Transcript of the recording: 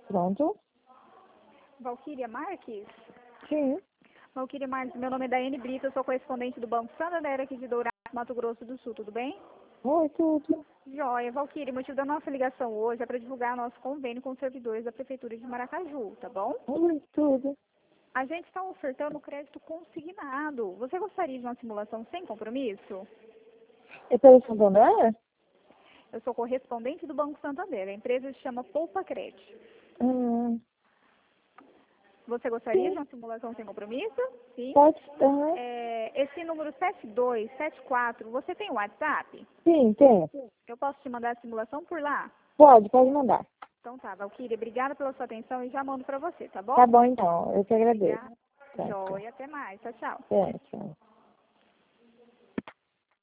Pronto? Valquíria Marques? Sim. Valquíria Marques, meu nome é Daiane Brito, eu sou correspondente do Banco Santander aqui de Dourados, Mato Grosso do Sul, tudo bem? Oi, tudo. Joia, Valquíria, o motivo da nossa ligação hoje é para divulgar nosso convênio com os servidores da Prefeitura de Maracaju, tá bom? Oi, tudo. A gente está ofertando crédito consignado. Você gostaria de uma simulação sem compromisso? É pelo Santander? Eu sou correspondente do Banco Santander, a empresa se chama Poupa Crédito. Hum, Você gostaria de sim. uma simulação sem compromisso? Sim. Pode estar. Esse número 7274, você tem WhatsApp? Sim, tem. Eu posso te mandar a simulação por lá? Pode mandar. Então tá, Valquíria, obrigada pela sua atenção e já mando para você, tá bom? Tá bom, então. Eu que agradeço. Obrigada. Tá, tchau. Joia, até mais. Tchau, tchau. Tchau.